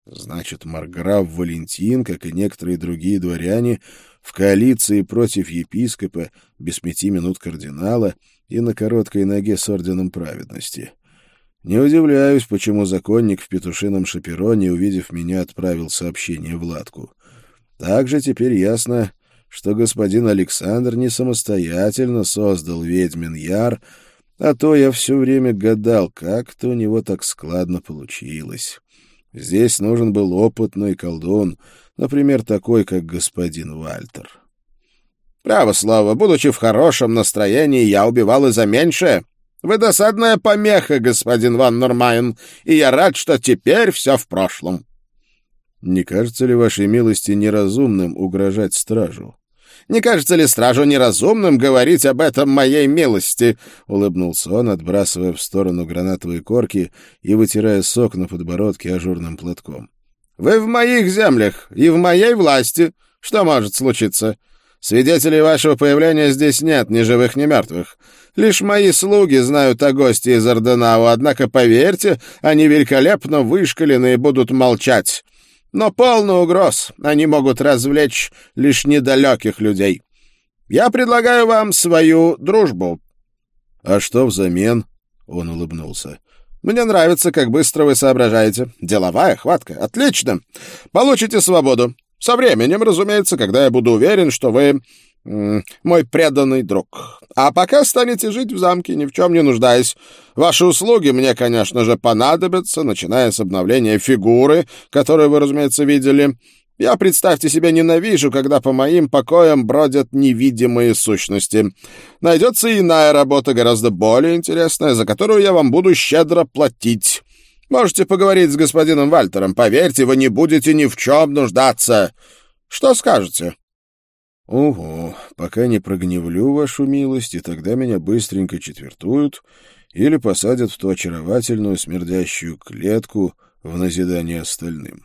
Значит, марграф Валентин, как и некоторые другие дворяне, в коалиции против епископа, без 5 минут кардинала и на короткой ноге с орденом праведности. Не удивляюсь, почему законник в петушином шапероне, увидев меня, отправил сообщение Владку. Также теперь ясно, что господин Александр не самостоятельно создал ведьмин яр, а то я все время гадал, как-то у него так складно получилось. Здесь нужен был опытный колдун, например, такой, как господин Вальтер. Право слово, будучи в хорошем настроении, я убивал и за меньшее. Вы досадная помеха, господин ван Нормайен, и я рад, что теперь все в прошлом. Не кажется ли вашей милости неразумным угрожать стражу? Не кажется ли стражу неразумным говорить об этом моей милости? — улыбнулся он, отбрасывая в сторону гранатовые корки и вытирая сок на подбородке ажурным платком. — Вы в моих землях и в моей власти. Что может случиться? Свидетелей вашего появления здесь нет, ни живых, ни мертвых. Лишь мои слуги знают о госте из Орденау, однако, поверьте, они великолепно вышкалены и будут молчать. Но полно угроз они могут развлечь лишь недалеких людей. Я предлагаю вам свою дружбу. — А что взамен? — он улыбнулся. — Мне нравится, как быстро вы соображаете. Деловая хватка. Отлично. Получите свободу. Со временем, разумеется, когда я буду уверен, что вы мой преданный друг. А пока станете жить в замке, ни в чем не нуждаясь. Ваши услуги мне, конечно же, понадобятся, начиная с обновления фигуры, которую вы, разумеется, видели. Я, представьте себе, ненавижу, когда по моим покоям бродят невидимые сущности. Найдется и иная работа, гораздо более интересная, за которую я вам буду щедро платить. Можете поговорить с господином Вальтером. Поверьте, вы не будете ни в чем нуждаться. Что скажете?» «Ого, пока не прогневлю вашу милость, и тогда меня быстренько четвертуют или посадят в ту очаровательную смердящую клетку в назидание остальным».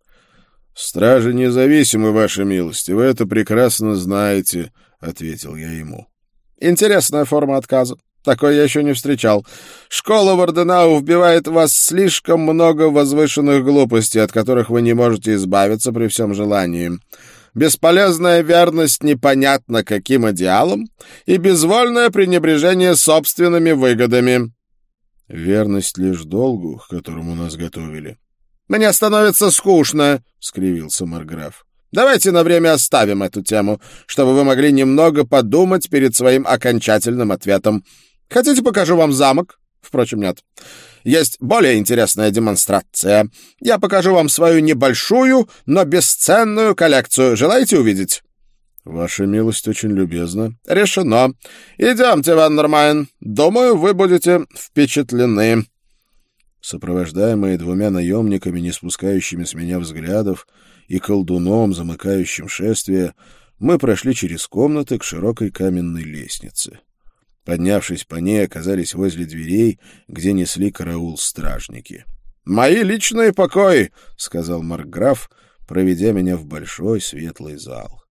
«Стражи независимы, ваша милость, и вы это прекрасно знаете», — ответил я ему. «Интересная форма отказа. Такой я еще не встречал. Школа в Орденау вбивает в вас слишком много возвышенных глупостей, от которых вы не можете избавиться при всем желании. Бесполезная верность непонятно каким идеалам и безвольное пренебрежение собственными выгодами». «Верность лишь долгу, к которому нас готовили». «Мне становится скучно», — скривился марграф. «Давайте на время оставим эту тему, чтобы вы могли немного подумать перед своим окончательным ответом. Хотите, покажу вам замок? Впрочем, нет. Есть более интересная демонстрация. Я покажу вам свою небольшую, но бесценную коллекцию. Желаете увидеть?» «Ваша милость очень любезна». «Решено. Идемте, ван Нормайен. Думаю, вы будете впечатлены». Сопровождаемые 2 наемниками, не спускающими с меня взглядов, и колдуном, замыкающим шествие, мы прошли через комнаты к широкой каменной лестнице. Поднявшись по ней, оказались возле дверей, где несли караул стражники. «Мои личные покои», — сказал маркграф, проведя меня в большой светлый зал.